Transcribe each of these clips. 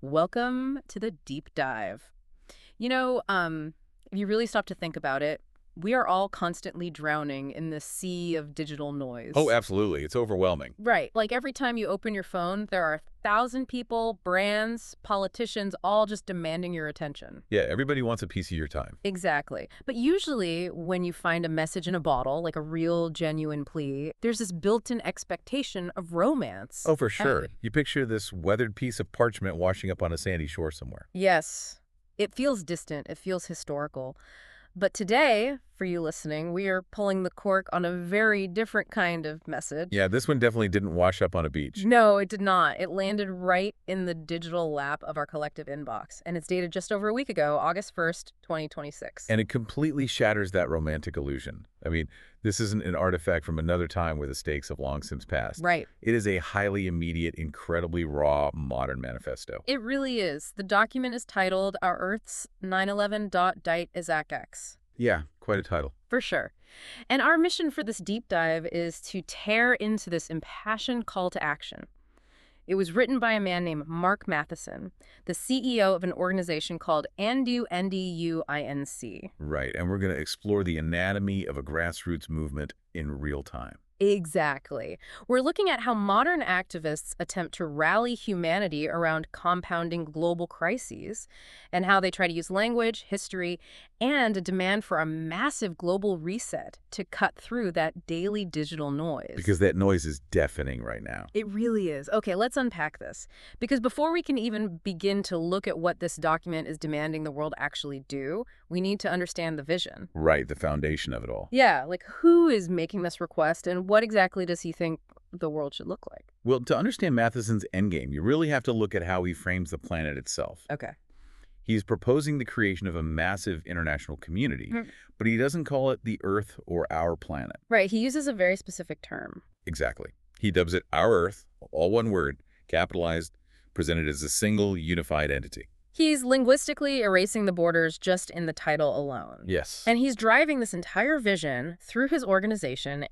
Welcome to the deep dive. If you really stop to think about it, we are all constantly drowning in the sea of digital Oh, noise. absolutely. It's overwhelming. Right. Like every time you open your phone, there are 1,000 people, brands, politicians, all just demanding your attention. Yeah, everybody wants a piece of your time. Exactly. But usually, when you find a message in a bottle, like a real, genuine plea, there's this built in expectation of romance. Oh, for sure. You picture this weathered piece of parchment washing up on a sandy shore somewhere. Yes. It feels distant, it feels historical. But today, for you listening, we are pulling the cork on a very different kind of message. Yeah, this one definitely didn't wash up on a beach. No, it did not. It landed right in the digital lap of our collective inbox, and it's dated just over a week ago, August 1st, 2026. And it completely shatters that romantic illusion. I mean, this isn't an artifact from another time where the stakes have long since passed. Right. It is a highly immediate, incredibly raw, modern manifesto. It really is. The document is titled Our Earth's 9/11 Dite Isaac X. Yeah, quite a title. For sure. And our mission for this deep dive is to tear into this impassioned call to action. It was written by a man named Mark Matheson, the CEO of an organization called Andu NDUINC. Right, and we're going to explore the anatomy of a grassroots movement in real time. Exactly. We're looking at how modern activists attempt to rally humanity around compounding global crises and how they try to use language, history, and a demand for a massive global reset to cut through that daily digital noise. Because that noise is deafening right now. It really is. Okay, let's unpack this. Because before we can even begin to look at what this document is demanding the world actually do, we need to understand the vision. Right, the foundation of it all. Yeah, like who is making this request and what exactly does he think the world should look like? Well, to understand Matheson's endgame, you really have to look at how he frames the planet itself. Okay. He's proposing the creation of a massive international community, but he doesn't call it the Earth or our planet. Right, he uses a very specific term. Exactly. He dubs it our Earth, all one word, capitalized, presented as a single, unified entity. He's linguistically erasing the borders just in the title alone. Yes. And he's driving this entire vision through his organization,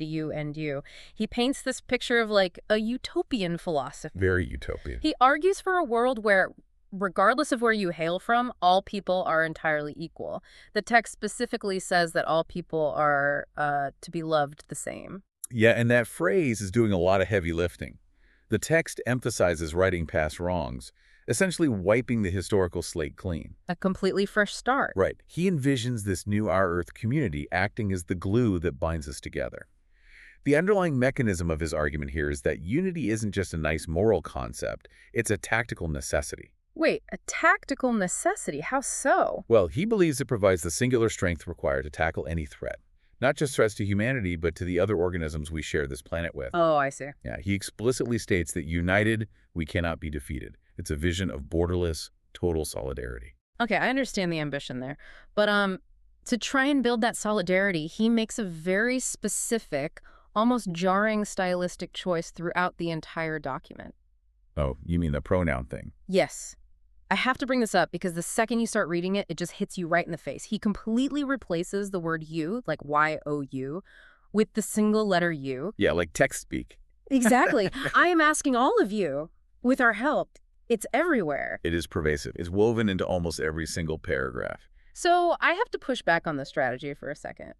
Andu. He paints this picture of like a utopian philosophy. Very utopian. He argues for a world where, regardless of where you hail from, all people are entirely equal. The text specifically says that all people are to be loved the same. Yeah, and that phrase is doing a lot of heavy lifting. The text emphasizes righting past wrongs, essentially wiping the historical slate clean. A completely fresh start. Right. He envisions this new Our Earth community acting as the glue that binds us together. The underlying mechanism of his argument here is that unity isn't just a nice moral concept, it's a tactical necessity. Wait, a tactical necessity? How so? Well, he believes it provides the singular strength required to tackle any threat. Not just threats to humanity, but to the other organisms we share this planet with. Oh, I see. Yeah, he explicitly states that united, we cannot be defeated. It's a vision of borderless, total solidarity. Okay, I understand the ambition there. But to try and build that solidarity, he makes a very specific, almost jarring stylistic choice throughout the entire document. Oh, you mean the pronoun thing? Yes. I have to bring this up because the second you start reading it, it just hits you right in the face. He completely replaces the word you, like Y-O-U, with the single letter U. Yeah, like text speak. Exactly. I am asking all of you, with our help. It's everywhere. It is pervasive. It's woven into almost every single paragraph. So I have to push back on the strategy for a second.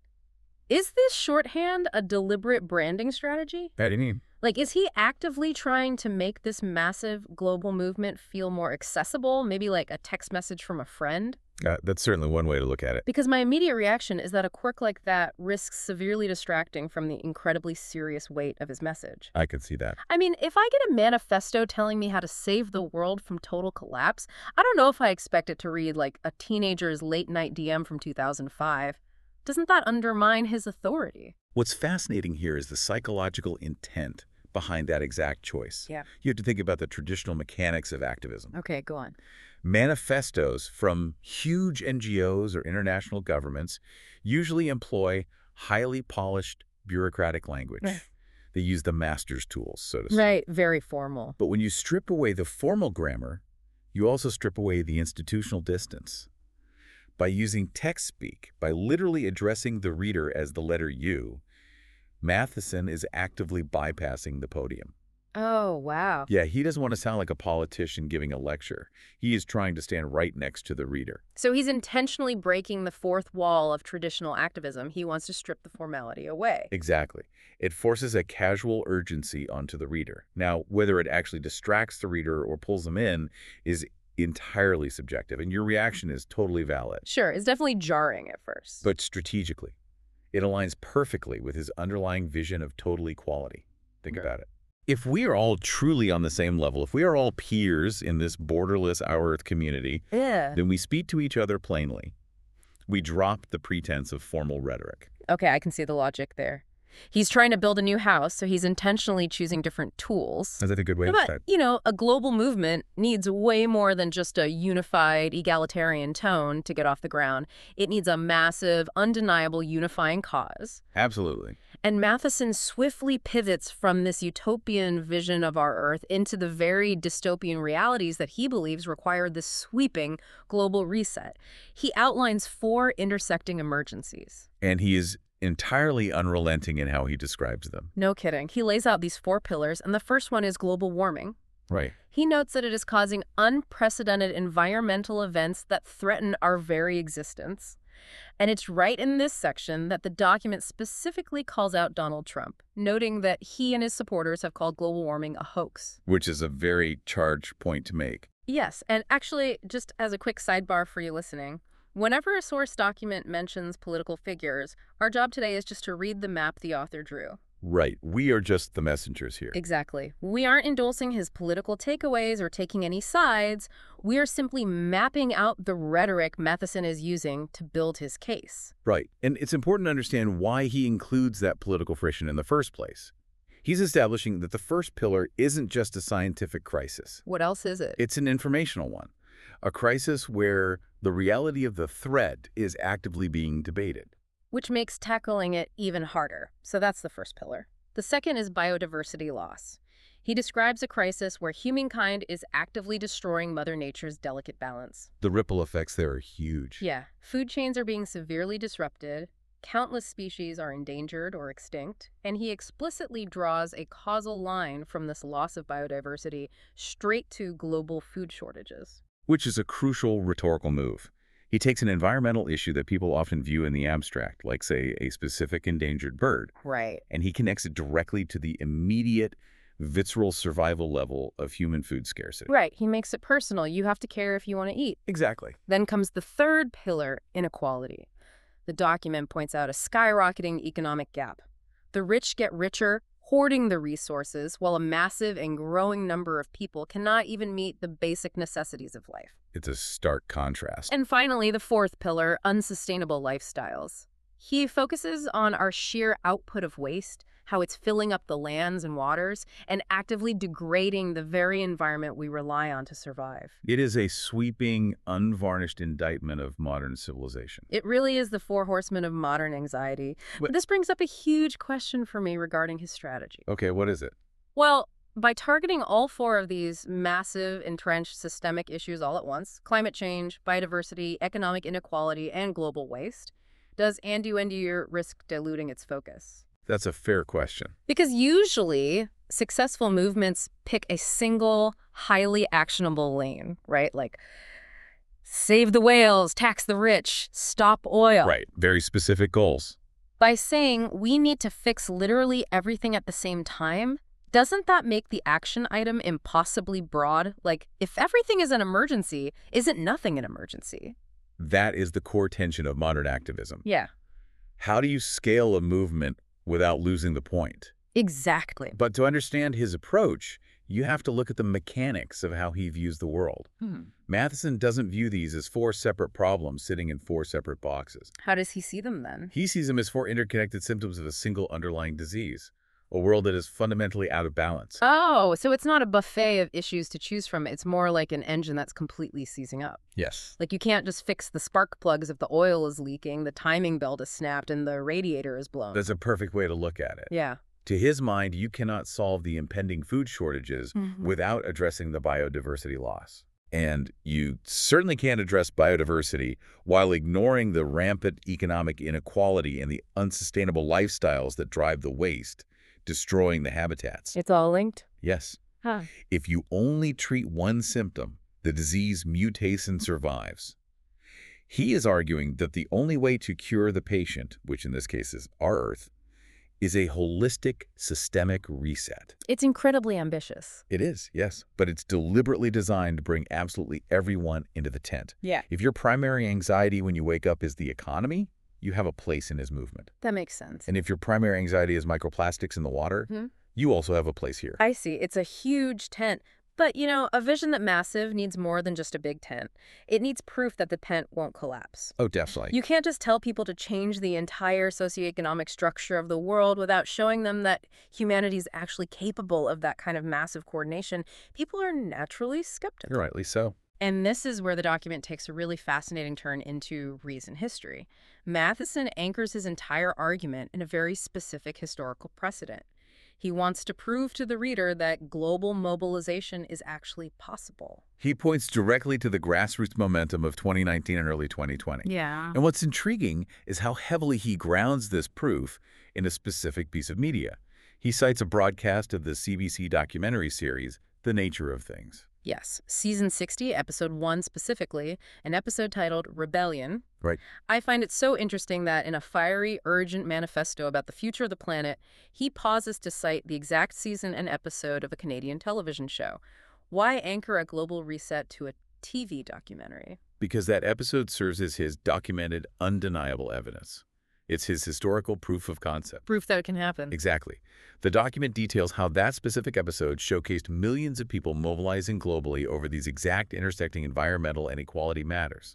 Is this shorthand a deliberate branding strategy? How do you mean? Like, is he actively trying to make this massive global movement feel more accessible? Maybe like a text message from a friend? That's certainly one way to look at it. Because my immediate reaction is that a quirk like that risks severely distracting from the incredibly serious weight of his message. I could see that. I mean, if I get a manifesto telling me how to save the world from total collapse, I don't know if I expect it to read like a teenager's late-night DM from 2005. Doesn't that undermine his authority? What's fascinating here is the psychological intent behind that exact choice. Yeah. You have to think about the traditional mechanics of activism. Okay, go on. Manifestos from huge NGOs or international governments usually employ highly polished bureaucratic language. Right. They use the master's tools, so to speak. Right, very formal. But when you strip away the formal grammar, you also strip away the institutional distance. By using text speak, by literally addressing the reader as the letter U, Matheson is actively bypassing the podium. Oh, wow. Yeah, he doesn't want to sound like a politician giving a lecture. He is trying to stand right next to the reader. So he's intentionally breaking the fourth wall of traditional activism. He wants to strip the formality away. Exactly. It forces a casual urgency onto the reader. Now, whether it actually distracts the reader or pulls them in is entirely subjective, and your reaction is totally valid. Sure, it's definitely jarring at first. But strategically, it aligns perfectly with his underlying vision of total equality. Think Okay. about it. If we are all truly on the same level, if we are all peers in this borderless Our Earth community, Yeah. then we speak to each other plainly. We drop the pretense of formal rhetoric. Okay, I can see the logic there. He's trying to build a new house, so he's intentionally choosing different tools. Is that a good way to say But, it? a global movement needs way more than just a unified, egalitarian tone to get off the ground. It needs a massive, undeniable unifying cause. Absolutely. And Matheson swiftly pivots from this utopian vision of our Earth into the very dystopian realities that he believes require this sweeping global reset. He outlines 4 intersecting emergencies. And he is entirely unrelenting in how he describes them. No kidding. He lays out these 4 pillars, and the first one is global warming. Right. He notes that it is causing unprecedented environmental events that threaten our very existence. And it's right in this section that the document specifically calls out Donald Trump, noting that he and his supporters have called global warming a hoax. Which is a very charged point to make. Yes, and actually, just as a quick sidebar for you listening, whenever a source document mentions political figures, our job today is just to read the map the author drew. Right. We are just the messengers here. Exactly. We aren't endorsing his political takeaways or taking any sides. We are simply mapping out the rhetoric Matheson is using to build his case. Right. And it's important to understand why he includes that political friction in the first place. He's establishing that the first pillar isn't just a scientific crisis. What else is it? It's an informational one. A crisis where the reality of the threat is actively being debated. Which makes tackling it even harder. So that's the first pillar. The second is biodiversity loss. He describes a crisis where humankind is actively destroying Mother Nature's delicate balance. The ripple effects there are huge. Yeah, food chains are being severely disrupted, countless species are endangered or extinct, and he explicitly draws a causal line from this loss of biodiversity straight to global food shortages. Which is a crucial rhetorical move. He takes an environmental issue that people often view in the abstract, like, say, a specific endangered bird, Right. and he connects it directly to the immediate, visceral survival level of human food scarcity. Right, he makes it personal. You have to care if you want to eat. Exactly. Then comes the third pillar, inequality. The document points out a skyrocketing economic gap. The rich get richer, hoarding the resources, while a massive and growing number of people cannot even meet the basic necessities of life. It's a stark contrast. And finally, the fourth pillar, unsustainable lifestyles. He focuses on our sheer output of waste, how it's filling up the lands and waters, and actively degrading the very environment we rely on to survive. It is a sweeping, unvarnished indictment of modern civilization. It really is the 4 horsemen of modern anxiety. But- But this brings up a huge question for me regarding his strategy. Okay, what is it? Well, by targeting all 4 of these massive, entrenched systemic issues all at once, climate change, biodiversity, economic inequality, and global waste, does Andy Wendier risk diluting its focus? That's a fair question. Because usually, successful movements pick a single, highly actionable lane, right? Like, save the whales, tax the rich, stop oil. Right. Very specific goals. By saying we need to fix literally everything at the same time, doesn't that make the action item impossibly broad? Like, if everything is an emergency, isn't nothing an emergency? That is the core tension of modern activism. Yeah, How do you scale a movement without losing the point? exactly. But to understand his approach, you have to look at the mechanics of how he views the world. Matheson doesn't view these as 4 separate problems sitting in 4 separate boxes. How does he see them then? He sees them as 4 interconnected symptoms of a single underlying disease, a world that is fundamentally out of balance. Oh, so it's not a buffet of issues to choose from. It's more like an engine that's completely seizing up. Yes. Like, you can't just fix the spark plugs if the oil is leaking, the timing belt is snapped, and the radiator is blown. That's a perfect way to look at it. Yeah. To his mind, you cannot solve the impending food shortages Mhm. without addressing the biodiversity loss. And you certainly can't address biodiversity while ignoring the rampant economic inequality and the unsustainable lifestyles that drive the waste, destroying the habitats. It's all linked? Yes. Huh. If you only treat one symptom, the disease mutates and survives. He is arguing that the only way to cure the patient, which in this case is our Earth, is a holistic, systemic reset. It's incredibly ambitious. It is, yes, but it's deliberately designed to bring absolutely everyone into the tent. Yeah. If your primary anxiety when you wake up is the economy, you have a place in his movement. That makes sense. And if your primary anxiety is microplastics in the water, you also have a place here. I see. It's a huge tent. But, a vision that massive needs more than just a big tent. It needs proof that the tent won't collapse. Oh, definitely. You can't just tell people to change the entire socioeconomic structure of the world without showing them that humanity is actually capable of that kind of massive coordination. People are naturally skeptical. Rightly so. And this is where the document takes a really fascinating turn into recent history. Matheson anchors his entire argument in a very specific historical precedent. He wants to prove to the reader that global mobilization is actually possible. He points directly to the grassroots momentum of 2019 and early 2020. Yeah. And what's intriguing is how heavily he grounds this proof in a specific piece of media. He cites a broadcast of the CBC documentary series, The Nature of Things. Yes, Season 60, Episode 1 specifically, an episode titled Rebellion. Right. I find it so interesting that in a fiery, urgent manifesto about the future of the planet, he pauses to cite the exact season and episode of a Canadian television show. Why anchor a global reset to a TV documentary? Because that episode serves as his documented, undeniable evidence. It's his historical proof of concept. Proof that it can happen. Exactly. The document details how that specific episode showcased millions of people mobilizing globally over these exact intersecting environmental and equality matters.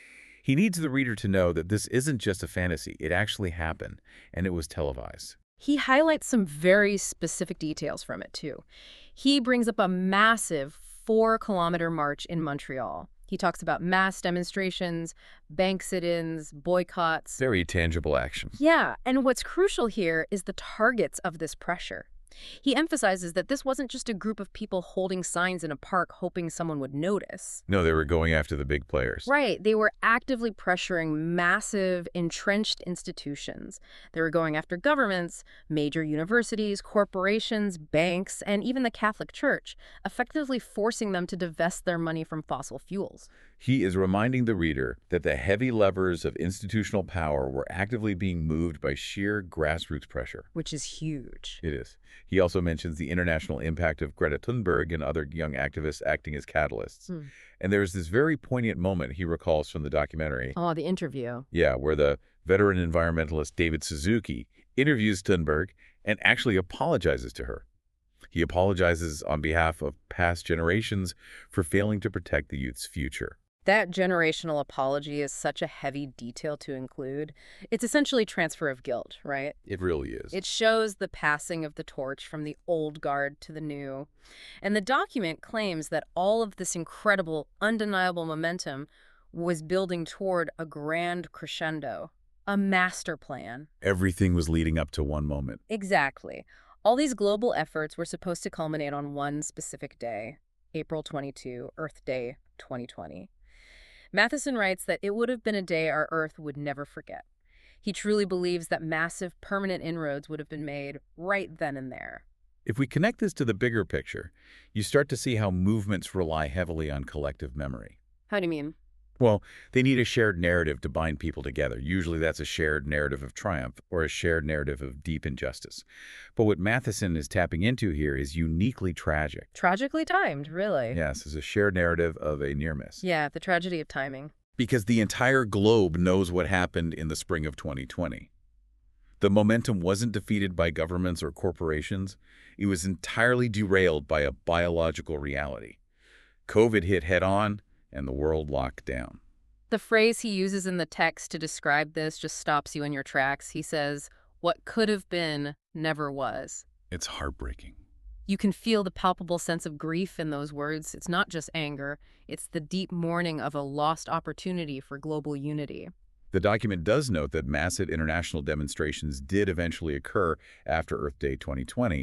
He needs the reader to know that this isn't just a fantasy. It actually happened, and it was televised. He highlights some very specific details from it, too. He brings up a massive 4-kilometer march in Montreal. He talks about mass demonstrations, bank sit-ins, boycotts. Very tangible action. Yeah, and what's crucial here is the targets of this pressure. He emphasizes that this wasn't just a group of people holding signs in a park hoping someone would notice. No, they were going after the big players. Right, they were actively pressuring massive, entrenched institutions. They were going after governments, major universities, corporations, banks, and even the Catholic Church, effectively forcing them to divest their money from fossil fuels. He is reminding the reader that the heavy levers of institutional power were actively being moved by sheer grassroots pressure. Which is huge. It is. He also mentions the international impact of Greta Thunberg and other young activists acting as catalysts. And there's this very poignant moment he recalls from the documentary. Oh, the interview. Yeah, where the veteran environmentalist David Suzuki interviews Thunberg and actually apologizes to her. He apologizes on behalf of past generations for failing to protect the youth's future. That generational apology is such a heavy detail to include. It's essentially transfer of guilt, right? It really is. It shows the passing of the torch from the old guard to the new. And the document claims that all of this incredible, undeniable momentum was building toward a grand crescendo, a master plan. Everything was leading up to one moment. Exactly. All these global efforts were supposed to culminate on one specific day, April 22, Earth Day 2020. Matheson writes that it would have been a day our Earth would never forget. He truly believes that massive, permanent inroads would have been made right then and there. If we connect this to the bigger picture, you start to see how movements rely heavily on collective memory. How do you mean? Well, they need a shared narrative to bind people together. Usually that's a shared narrative of triumph or a shared narrative of deep injustice. But what Matheson is tapping into here is uniquely tragic. Tragically timed, really. Yes, it's a shared narrative of a near miss. Yeah, the tragedy of timing. Because the entire globe knows what happened in the spring of 2020. The momentum wasn't defeated by governments or corporations. It was entirely derailed by a biological reality. COVID hit head-on, and the world locked down. The phrase he uses in the text to describe this just stops you in your tracks. He says, "What could have been never was." It's heartbreaking. You can feel the palpable sense of grief in those words. It's not just anger. It's the deep mourning of a lost opportunity for global unity. The document does note that massive international demonstrations did eventually occur after Earth Day 2020,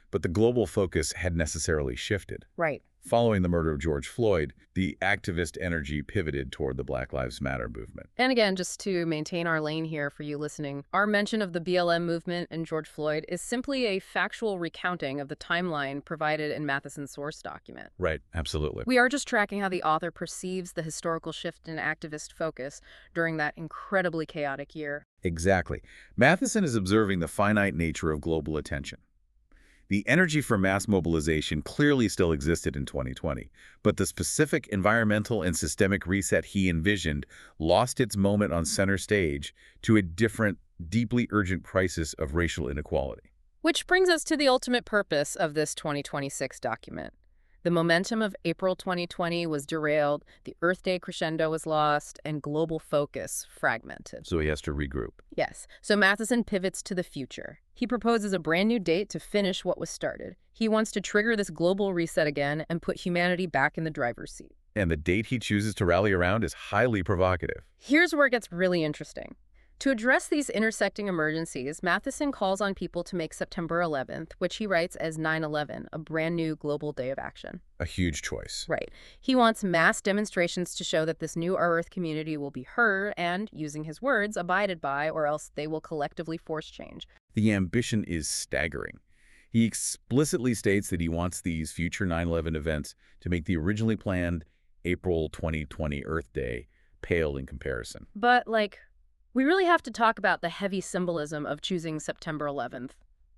but the global focus had necessarily shifted. Right. Following the murder of George Floyd, the activist energy pivoted toward the Black Lives Matter movement. And again, just to maintain our lane here for you listening, our mention of the BLM movement and George Floyd is simply a factual recounting of the timeline provided in Matheson's source document. Right, absolutely. We are just tracking how the author perceives the historical shift in activist focus during that incredibly chaotic year. Exactly. Matheson is observing the finite nature of global attention. The energy for mass mobilization clearly still existed in 2020, but the specific environmental and systemic reset he envisioned lost its moment on center stage to a different, deeply urgent crisis of racial inequality. Which brings us to the ultimate purpose of this 2026 document. The momentum of April 2020 was derailed, the Earth Day crescendo was lost, and global focus fragmented. So he has to regroup. Yes, so Matheson pivots to the future. He proposes a brand new date to finish what was started. He wants to trigger this global reset again and put humanity back in the driver's seat. And the date he chooses to rally around is highly provocative. Here's where it gets really interesting. To address these intersecting emergencies, Matheson calls on people to make September 11th, which he writes as 9/11, a brand new global day of action. A huge choice. Right. He wants mass demonstrations to show that this new Our Earth community will be heard and, using his words, abided by, or else they will collectively force change. The ambition is staggering. He explicitly states that he wants these future 9/11 events to make the originally planned April 2020 Earth Day pale in comparison. But, we really have to talk about the heavy symbolism of choosing September 11th,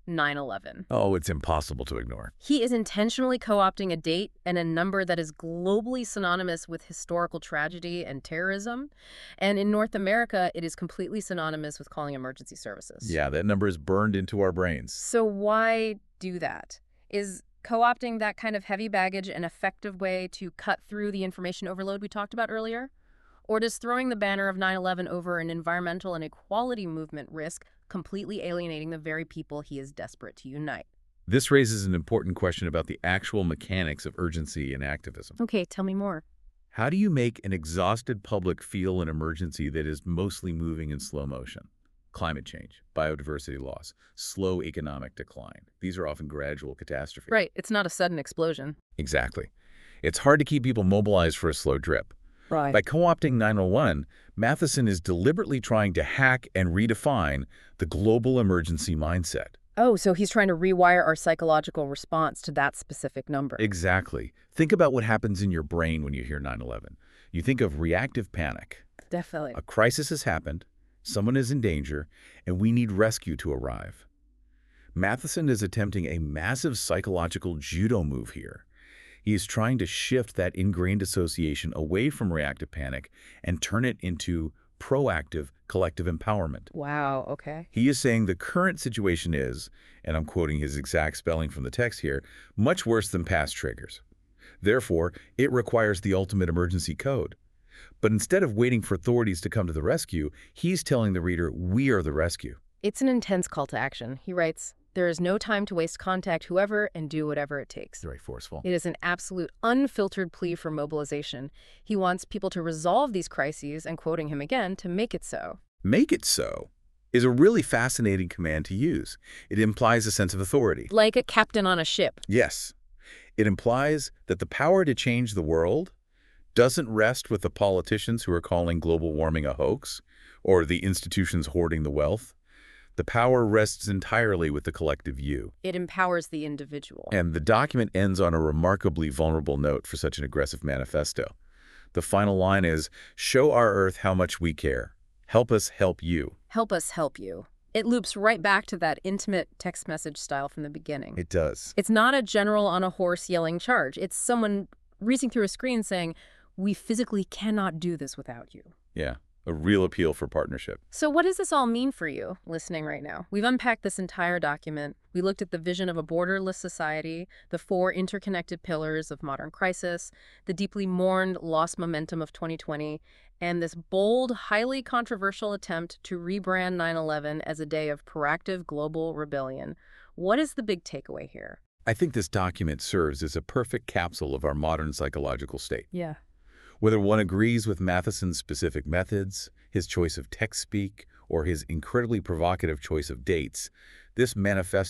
9/11. Oh, it's impossible to ignore. He is intentionally co-opting a date and a number that is globally synonymous with historical tragedy and terrorism. And in North America, it is completely synonymous with calling emergency services. Yeah, that number is burned into our brains. So why do that? Is co-opting that kind of heavy baggage an effective way to cut through the information overload we talked about earlier? Or does throwing the banner of 9/11 over an environmental and equality movement risk completely alienating the very people he is desperate to unite? This raises an important question about the actual mechanics of urgency and activism. Okay, tell me more. How do you make an exhausted public feel an emergency that is mostly moving in slow motion? Climate change, biodiversity loss, slow economic decline. These are often gradual catastrophes. Right, it's not a sudden explosion. Exactly. It's hard to keep people mobilized for a slow drip. Right. By co-opting 9/11, Matheson is deliberately trying to hack and redefine the global emergency mindset. Oh, so he's trying to rewire our psychological response to that specific number. Exactly. Think about what happens in your brain when you hear 9/11. You think of reactive panic. Definitely. A crisis has happened, someone is in danger, and we need rescue to arrive. Matheson is attempting a massive psychological judo move here. He is trying to shift that ingrained association away from reactive panic and turn it into proactive collective empowerment. Wow, okay. He is saying the current situation is, and I'm quoting his exact spelling from the text here, much worse than past triggers. Therefore, it requires the ultimate emergency code. But instead of waiting for authorities to come to the rescue, he's telling the reader, we are the rescue. It's an intense call to action. He writes, "There is no time to waste. Contact whoever and do whatever it takes." It's very forceful. It is an absolute unfiltered plea for mobilization. He wants people to resolve these crises, and quoting him again, to make it so. Make it so is a really fascinating command to use. It implies a sense of authority. Like a captain on a ship. Yes. It implies that the power to change the world doesn't rest with the politicians who are calling global warming a hoax or the institutions hoarding the wealth. The power rests entirely with the collective you. It empowers the individual. And the document ends on a remarkably vulnerable note for such an aggressive manifesto. The final line is, show our Earth how much we care. Help us help you. Help us help you. It loops right back to that intimate text message style from the beginning. It does. It's not a general on a horse yelling charge. It's someone reaching through a screen saying, we physically cannot do this without you. Yeah, a real appeal for partnership. So what does this all mean for you, listening right now? We've unpacked this entire document. We looked at the vision of a borderless society, the 4 interconnected pillars of modern crisis, the deeply mourned lost momentum of 2020, and this bold, highly controversial attempt to rebrand 9/11 as a day of proactive global rebellion. What is the big takeaway here? I think this document serves as a perfect capsule of our modern psychological state. Yeah. Whether one agrees with Matheson's specific methods, his choice of text speak, or his incredibly provocative choice of dates, this manifesto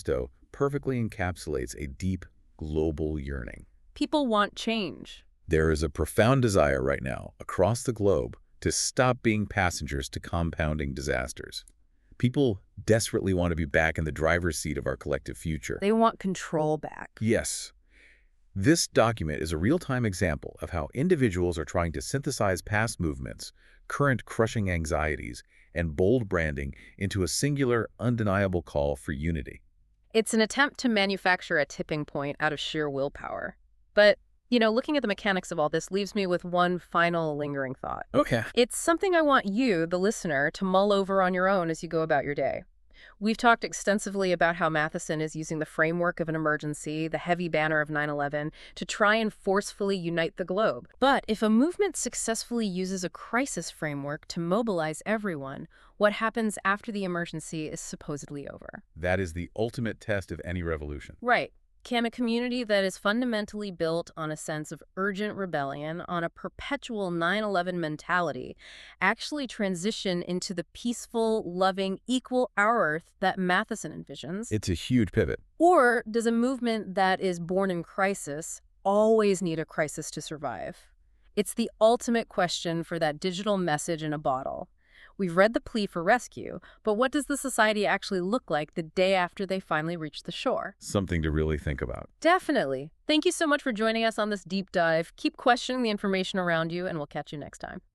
perfectly encapsulates a deep global yearning. People want change. There is a profound desire right now across the globe to stop being passengers to compounding disasters. People desperately want to be back in the driver's seat of our collective future. They want control back. Yes. This document is a real-time example of how individuals are trying to synthesize past movements, current crushing anxieties, and bold branding into a singular, undeniable call for unity. It's an attempt to manufacture a tipping point out of sheer willpower. But, looking at the mechanics of all this leaves me with one final lingering thought. Okay. It's something I want you, the listener, to mull over on your own as you go about your day. We've talked extensively about how Matheson is using the framework of an emergency, the heavy banner of 9/11, to try and forcefully unite the globe. But if a movement successfully uses a crisis framework to mobilize everyone, what happens after the emergency is supposedly over? That is the ultimate test of any revolution. Right. Can a community that is fundamentally built on a sense of urgent rebellion, on a perpetual 9/11 mentality, actually transition into the peaceful, loving, equal our Earth that Matheson envisions? It's a huge pivot. Or does a movement that is born in crisis always need a crisis to survive? It's the ultimate question for that digital message in a bottle. We've read the plea for rescue, but what does the society actually look like the day after they finally reach the shore? Something to really think about. Definitely. Thank you so much for joining us on this deep dive. Keep questioning the information around you, and we'll catch you next time.